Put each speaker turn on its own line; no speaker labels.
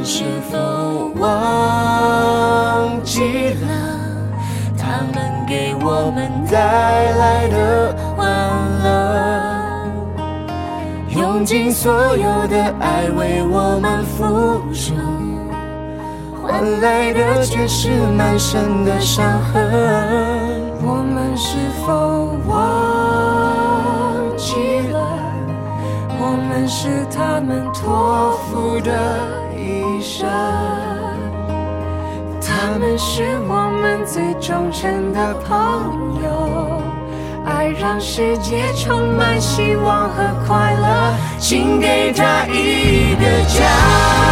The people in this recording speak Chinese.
们是否忘记了他们给我们带来的欢乐？用尽所有的爱为我们付出，换来的却是满身的伤痕。我们是否忘记了，我们是他们托付的一生，他们是我们最忠诚的朋友，爱让世界充满希望和快乐，请给他一个家。